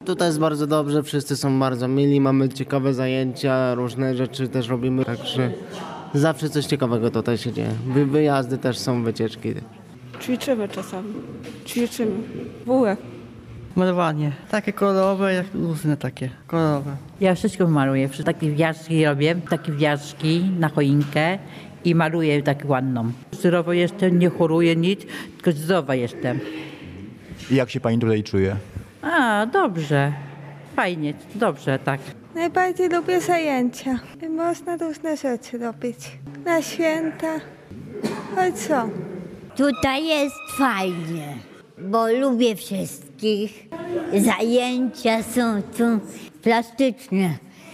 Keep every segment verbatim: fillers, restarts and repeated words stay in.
Tutaj jest bardzo dobrze, wszyscy są bardzo mili, mamy ciekawe zajęcia, różne rzeczy też robimy, także zawsze coś ciekawego tutaj się dzieje. Wy, wyjazdy też są, wycieczki. Ćwiczymy czasami. Ćwiczymy. Bułek. Malowanie. Takie kolorowe, jak różne takie kolorowe. Ja wszystko maluję. Takie gwiazdki robię, takie gwiazdki na choinkę i maluję tak ładną. Zdrowo jestem, nie choruję nic, tylko zdrowa jestem. I jak się pani tutaj czuje? A, dobrze. Fajnie, dobrze, tak. Najbardziej lubię zajęcia. Można różne rzeczy robić. Na święta. Choć co? Tutaj jest fajnie, bo lubię wszystkich. Zajęcia są tu plastyczne,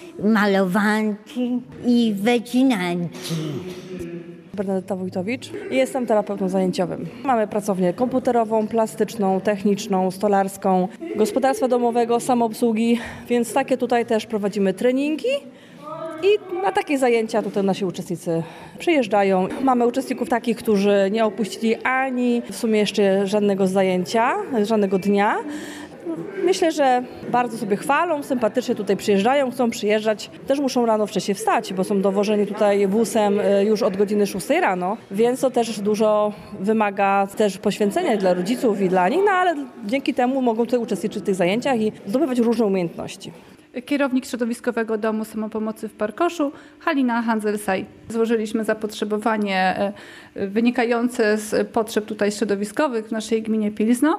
malowanki i wycinanki. Bernadetta Wójtowicz. Jestem terapeutą zajęciowym. Mamy pracownię komputerową, plastyczną, techniczną, stolarską, gospodarstwa domowego, samoobsługi, więc takie tutaj też prowadzimy treningi. I na takie zajęcia tutaj nasi uczestnicy przyjeżdżają. Mamy uczestników takich, którzy nie opuścili ani w sumie jeszcze żadnego zajęcia, żadnego dnia. Myślę, że bardzo sobie chwalą, sympatycznie tutaj przyjeżdżają, chcą przyjeżdżać. Też muszą rano wcześniej wstać, bo są dowożeni tutaj busem już od godziny szóstej rano, więc to też dużo wymaga też poświęcenia dla rodziców i dla nich, no ale dzięki temu mogą tutaj uczestniczyć w tych zajęciach i zdobywać różne umiejętności. Kierownik Środowiskowego Domu Samopomocy w Parkoszu, Halina Hanzelsaj. Złożyliśmy zapotrzebowanie wynikające z potrzeb tutaj środowiskowych w naszej gminie Pilzno.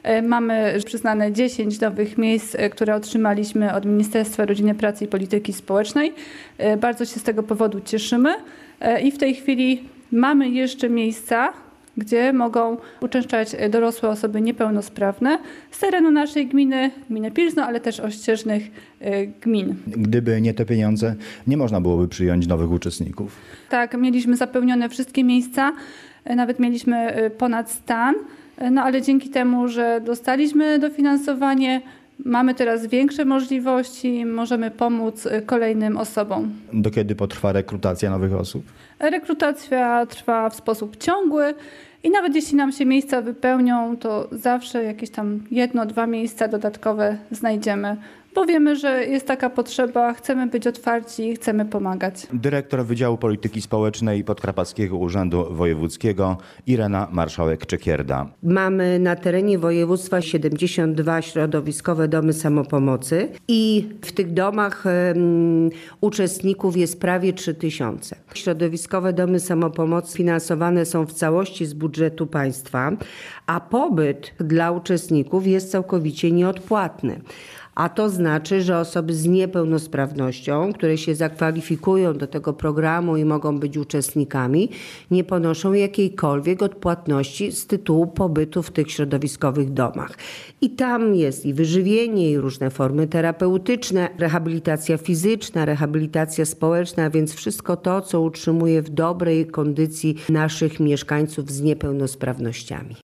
Mamy przyznane dziesięć nowych miejsc, które otrzymaliśmy od Ministerstwa Rodziny, Pracy i Polityki Społecznej. Bardzo się z tego powodu cieszymy i w tej chwili mamy jeszcze miejsca, gdzie mogą uczęszczać dorosłe osoby niepełnosprawne z terenu naszej gminy, gminy Pilzno, ale też ościeżnych gmin. Gdyby nie te pieniądze, nie można byłoby przyjąć nowych uczestników. Tak, mieliśmy zapełnione wszystkie miejsca, nawet mieliśmy ponad stan, no ale dzięki temu, że dostaliśmy dofinansowanie, mamy teraz większe możliwości, możemy pomóc kolejnym osobom. Do kiedy potrwa rekrutacja nowych osób? Rekrutacja trwa w sposób ciągły i nawet jeśli nam się miejsca wypełnią, to zawsze jakieś tam jedno, dwa miejsca dodatkowe znajdziemy, bo wiemy, że jest taka potrzeba, chcemy być otwarci, chcemy pomagać. Dyrektor Wydziału Polityki Społecznej Podkarpackiego Urzędu Wojewódzkiego Irena Marszałek-Czekierda. Mamy na terenie województwa siedemdziesiąt dwa środowiskowe domy samopomocy i w tych domach um, uczestników jest prawie trzy tysiące. Środowiskowe domy samopomocy finansowane są w całości z budżetu państwa, a pobyt dla uczestników jest całkowicie nieodpłatny. A to znaczy, że osoby z niepełnosprawnością, które się zakwalifikują do tego programu i mogą być uczestnikami, nie ponoszą jakiejkolwiek odpłatności z tytułu pobytu w tych środowiskowych domach. I tam jest i wyżywienie, i różne formy terapeutyczne, rehabilitacja fizyczna, rehabilitacja społeczna, więc wszystko to, co utrzymuje w dobrej kondycji naszych mieszkańców z niepełnosprawnościami.